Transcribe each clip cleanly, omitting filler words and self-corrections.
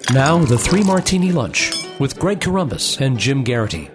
Now, the Three Martini Lunch with Greg Corombos and Jim Garrity.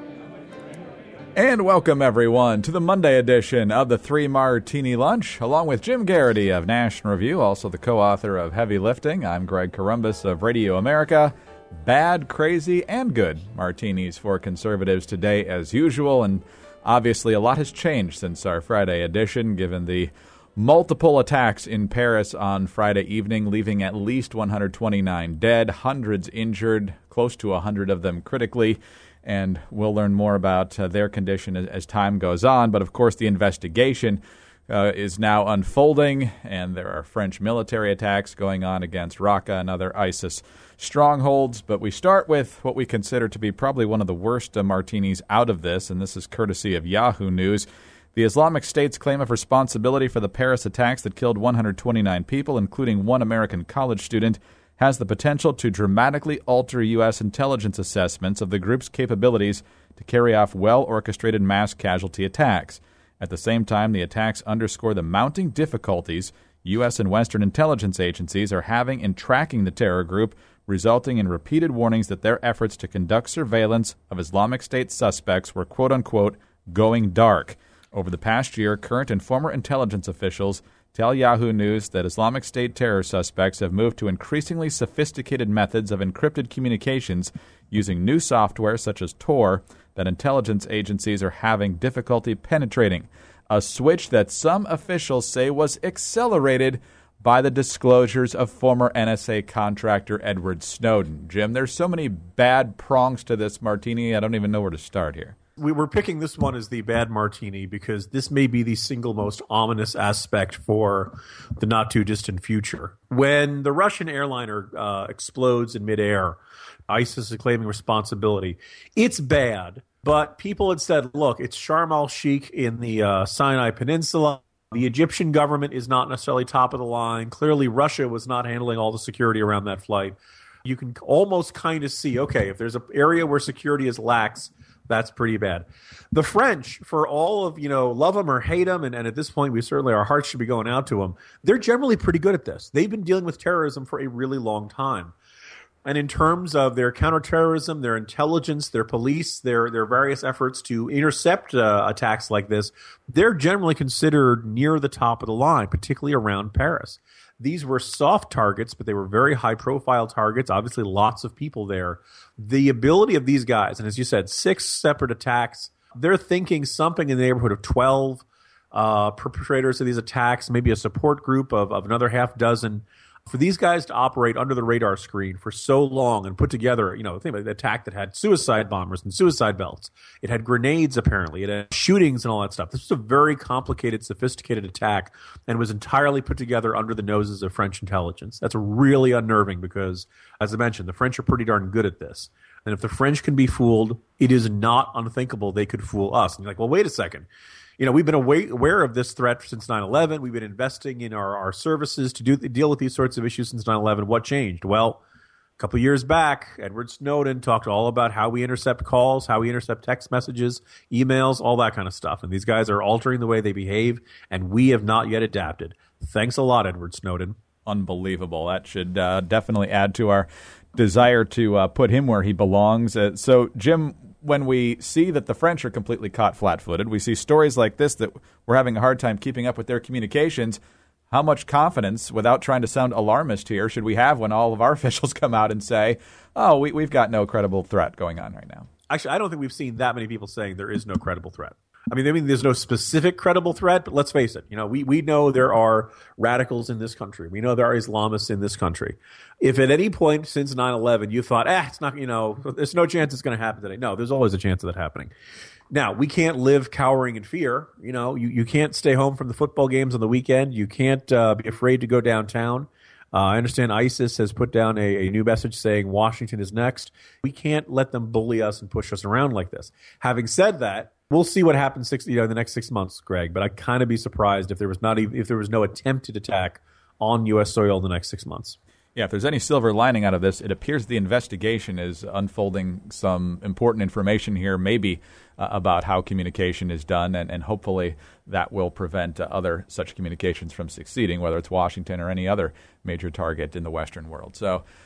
And welcome, everyone, to the Monday edition of the Three Martini Lunch, along with Jim Garrity of National Review, also the co-author of Heavy Lifting. I'm Greg Corombos of Radio America. Bad, crazy, and good martinis for conservatives today, as usual. And obviously, a lot has changed since our Friday edition, given the multiple attacks in Paris on Friday evening, leaving at least 129 dead, hundreds injured, close to 100 of them critically. And we'll learn more about their condition as time goes on. But, of course, the investigation is now unfolding, and there are French military attacks going on against Raqqa and other ISIS strongholds. But we start with what we consider to be probably one of the worst martinis out of this, and this is courtesy of Yahoo News. The Islamic State's claim of responsibility for the Paris attacks that killed 129 people, including one American college student, has the potential to dramatically alter U.S. intelligence assessments of the group's capabilities to carry off well-orchestrated mass casualty attacks. At the same time, the attacks underscore the mounting difficulties U.S. and Western intelligence agencies are having in tracking the terror group, resulting in repeated warnings that their efforts to conduct surveillance of Islamic State suspects were, quote-unquote, going dark. Over the past year, current and former intelligence officials tell Yahoo News that Islamic State terror suspects have moved to increasingly sophisticated methods of encrypted communications using new software such as Tor that intelligence agencies are having difficulty penetrating, a switch that some officials say was accelerated by the disclosures of former NSA contractor Edward Snowden. Jim, there's so many bad prongs to this martini, I don't even know where to start here. We were picking this one as the bad martini because this may be the single most ominous aspect for the not-too-distant future. When the Russian airliner explodes in midair, ISIS is claiming responsibility. It's bad, but people had said, look, it's Sharm el-Sheikh in the Sinai Peninsula. The Egyptian government is not necessarily top of the line. Clearly, Russia was not handling all the security around that flight. You can almost kind of see, okay, if there's an area where security is lax, that's pretty bad. The French, for all of, love them or hate them, and at this point, our hearts should be going out to them, they're generally pretty good at this. They've been dealing with terrorism for a really long time. And in terms of their counterterrorism, their intelligence, their police, their various efforts to intercept attacks like this, they're generally considered near the top of the line, particularly around Paris. These were soft targets, but they were very high-profile targets, obviously lots of people there. The ability of these guys, and as you said, 6 separate attacks, they're thinking something in the neighborhood of 12 perpetrators of these attacks, maybe a support group of another half dozen. For these guys to operate under the radar screen for so long and put together, think about the attack that had suicide bombers and suicide belts. It had grenades, apparently. It had shootings and all that stuff. This was a very complicated, sophisticated attack and was entirely put together under the noses of French intelligence. That's really unnerving because, as I mentioned, the French are pretty darn good at this. And if the French can be fooled, it is not unthinkable they could fool us. And you're like, well, wait a second. We've been aware of this threat since 9/11. We've been investing in our services to deal with these sorts of issues since 9/11. What changed? Well, a couple of years back, Edward Snowden talked all about how we intercept calls, how we intercept text messages, emails, all that kind of stuff. And these guys are altering the way they behave, and we have not yet adapted. Thanks a lot, Edward Snowden. Unbelievable. That should definitely add to our desire to put him where he belongs. So, Jim, when we see that the French are completely caught flat-footed, we see stories like this that we're having a hard time keeping up with their communications. How much confidence, without trying to sound alarmist here, should we have when all of our officials come out and say, oh, we've got no credible threat going on right now? Actually, I don't think we've seen that many people saying there is no credible threat. I mean, there's no specific credible threat, but let's face it. We know there are radicals in this country. We know there are Islamists in this country. If at any point since 9/11 you thought, it's not, there's no chance it's going to happen today. No, there's always a chance of that happening. Now, we can't live cowering in fear. You can't stay home from the football games on the weekend. You can't be afraid to go downtown. I understand ISIS has put down a new message saying Washington is next. We can't let them bully us and push us around like this. Having said that, we'll see what happens in the next 6 months, Greg. But I'd kind of be surprised if there was no attempted attack on U.S. soil in the next 6 months. Yeah, if there's any silver lining out of this, it appears the investigation is unfolding some important information here, maybe about how communication is done, and hopefully that will prevent other such communications from succeeding, whether it's Washington or any other major target in the Western world. So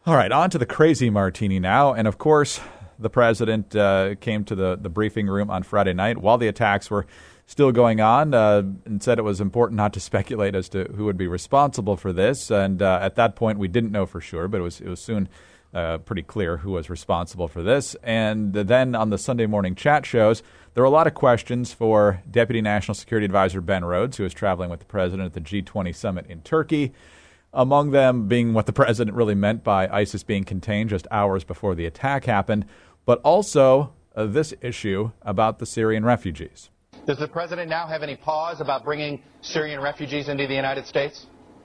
All right, on to the crazy martini now. And of course, the president came to the briefing room on Friday night while the attacks were still going on and said it was important not to speculate as to who would be responsible for this. And at that point, we didn't know for sure, but it was soon pretty clear who was responsible for this. And then on the Sunday morning chat shows, there were a lot of questions for Deputy National Security Advisor Ben Rhodes, who was traveling with the president at the G20 summit in Turkey, among them being what the president really meant by ISIS being contained just hours before the attack happened, but also this issue about the Syrian refugees. Does the president now have any pause about bringing Syrian refugees into the United States?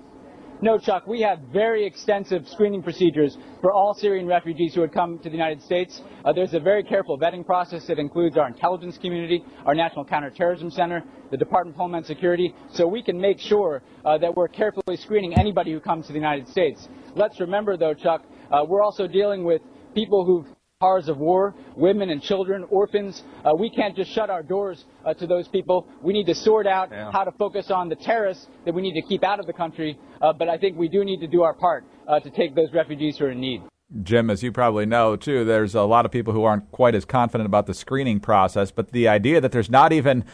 No, Chuck. We have very extensive screening procedures for all Syrian refugees who would come to the United States. There's a very careful vetting process that includes our intelligence community, our National Counterterrorism Center, the Department of Homeland Security, so we can make sure that we're carefully screening anybody who comes to the United States. Let's remember, though, Chuck, we're also dealing with people who've horrors of war, women and children, orphans. We can't just shut our doors to those people. We need to sort out how to focus on the terrorists that we need to keep out of the country. But I think we do need to do our part to take those refugees who are in need. Jim, as you probably know, too, there's a lot of people who aren't quite as confident about the screening process. But the idea that there's not even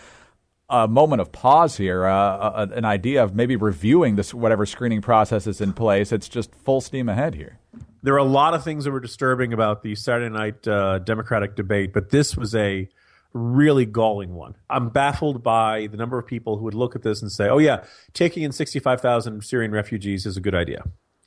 a moment of pause here, an idea of maybe reviewing this whatever screening process is in place, it's just full steam ahead here. There are a lot of things that were disturbing about the Saturday night Democratic debate, but this was a really galling one. I'm baffled by the number of people who would look at this and say, oh, yeah, taking in 65,000 Syrian refugees is a good idea.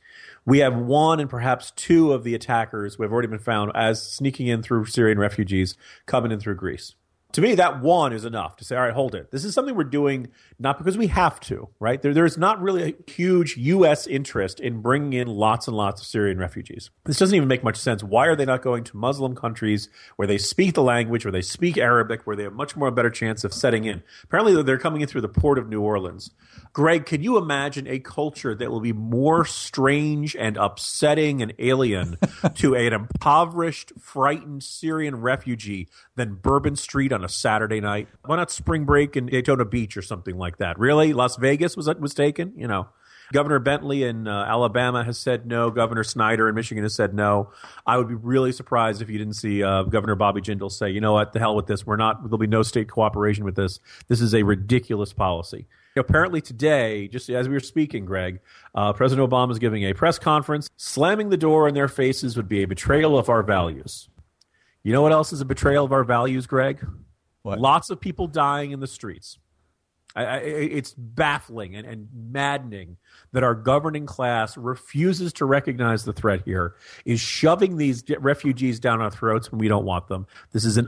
We have one and perhaps two of the attackers who have already been found as sneaking in through Syrian refugees, coming in through Greece. To me, that one is enough to say, all right, hold it. This is something we're doing not because we have to, right? There's not really a huge U.S. interest in bringing in lots and lots of Syrian refugees. This doesn't even make much sense. Why are they not going to Muslim countries where they speak the language, where they speak Arabic, where they have much more better chance of setting in? Apparently, they're coming in through the port of New Orleans. Greg, can you imagine a culture that will be more strange and upsetting and alien to an impoverished, frightened Syrian refugee than Bourbon Street on a Saturday night? Why not spring break in Daytona Beach or something like that? Really? Las Vegas was taken? You know, Governor Bentley in Alabama has said no. Governor Snyder in Michigan has said no. I would be really surprised if you didn't see Governor Bobby Jindal say, you know what, the hell with this. There'll be no state cooperation with this. This is a ridiculous policy. Apparently today, just as we were speaking, Greg, President Obama is giving a press conference. Slamming the door in their faces would be a betrayal of our values. You know what else is a betrayal of our values, Greg? What? Lots of people dying in the streets. It's baffling and maddening that our governing class refuses to recognize the threat here, is shoving these refugees down our throats when we don't want them. This is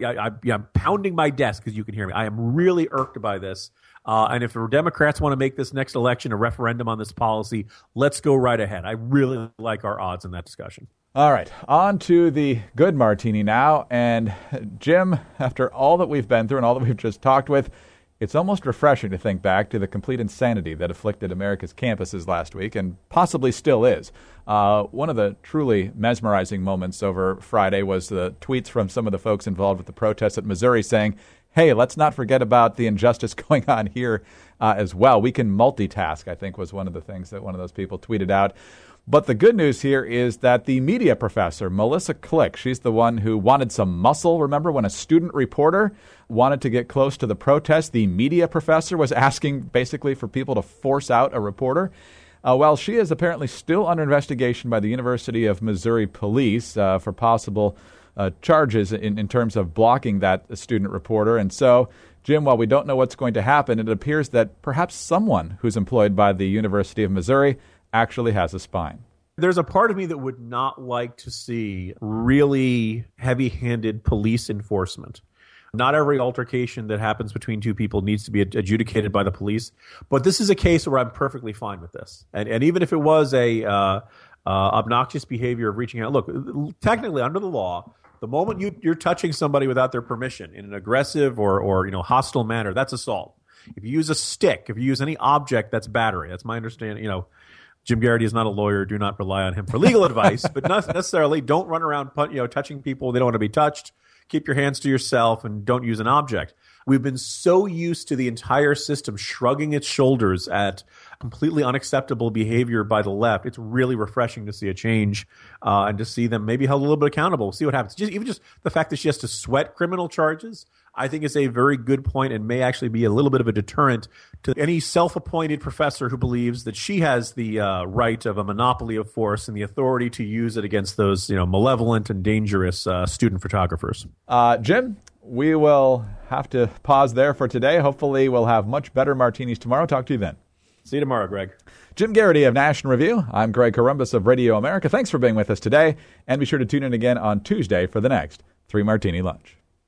I'm pounding my desk because you can hear me. I am really irked by this. And if the Democrats want to make this next election a referendum on this policy, let's go right ahead. I really like our odds in that discussion. All right, on to the good martini now. And Jim, after all that we've been through and all that we've just talked with, it's almost refreshing to think back to the complete insanity that afflicted America's campuses last week, and possibly still is. One of the truly mesmerizing moments over Friday was the tweets from some of the folks involved with the protests at Missouri saying, hey, let's not forget about the injustice going on here as well. We can multitask, I think, was one of the things that one of those people tweeted out. But the good news here is that the media professor, Melissa Click, she's the one who wanted some muscle. Remember when a student reporter wanted to get close to the protest, the media professor was asking basically for people to force out a reporter? Well, she is apparently still under investigation by the University of Missouri police for possible charges in terms of blocking that student reporter. And so, Jim, while we don't know what's going to happen, it appears that perhaps someone who's employed by the University of Missouri actually has a spine. There's a part of me that would not like to see really heavy-handed police enforcement. Not every altercation that happens between two people needs to be adjudicated by the police, but this is a case where I'm perfectly fine with this. And even if it was a obnoxious behavior of reaching out, look, technically under the law, the moment you're touching somebody without their permission in an aggressive or hostile manner, that's assault. If you use a stick, if you use any object, that's battery. That's my understanding. Jim Garrity is not a lawyer. Do not rely on him for legal advice, but not necessarily don't run around touching people. They don't want to be touched. Keep your hands to yourself and don't use an object. We've been so used to the entire system shrugging its shoulders at completely unacceptable behavior by the left, it's really refreshing to see a change and to see them maybe held a little bit accountable. We'll see what happens. Even just the fact that she has to sweat criminal charges, I think is a very good point and may actually be a little bit of a deterrent to any self-appointed professor who believes that she has the right of a monopoly of force and the authority to use it against those malevolent and dangerous student photographers. Jim, we will have to pause there for today. Hopefully we'll have much better martinis tomorrow. Talk to you then. See you tomorrow, Greg. Jim Garrity of National Review. I'm Greg Corombos of Radio America. Thanks for being with us today, and be sure to tune in again on Tuesday for the next 3 Martini Lunch.